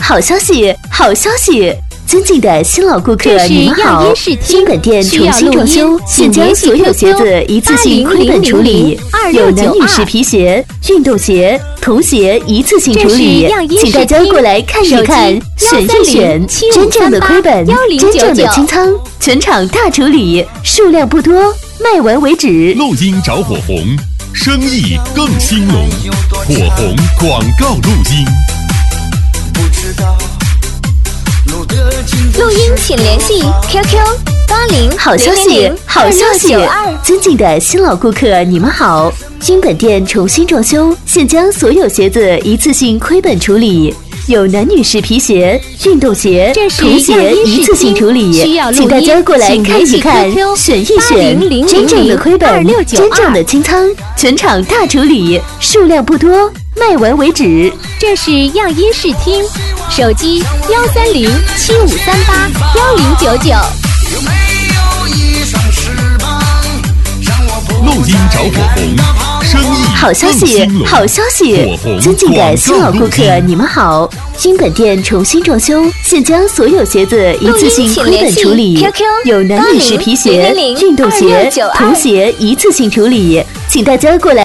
好消息，好消息！尊敬的新老顾客，你们好！新本店重新装修，现将所有鞋子一次性亏本处理，有男女士皮鞋、运动鞋、童鞋一次性处理，请大家过来看一看，选一选，真正的亏本，真正的清仓，全场大处理，数量不多，卖完为止。 录音找火红，生意更兴隆，火红广告录音。 录音请联系 QQ 80。 好消息，好消息！尊敬的新老顾客，你们好！新本店重新装修，现将所有鞋子一次性亏本处理，有男女士皮鞋、运动鞋、童鞋一次性处理，请大家过来看一看，选一选，真正的亏本，真正的清仓，全场大处理，数量不多，卖完为止。 这是样音视听，手机13075381099。 录音找火红，生意好消息，好消息！尊敬的新老顾客，你们好！新本店重新装修，现将所有鞋子一次性亏本处理，有男女士皮鞋、运动鞋、童鞋一次性处理，请大家过来。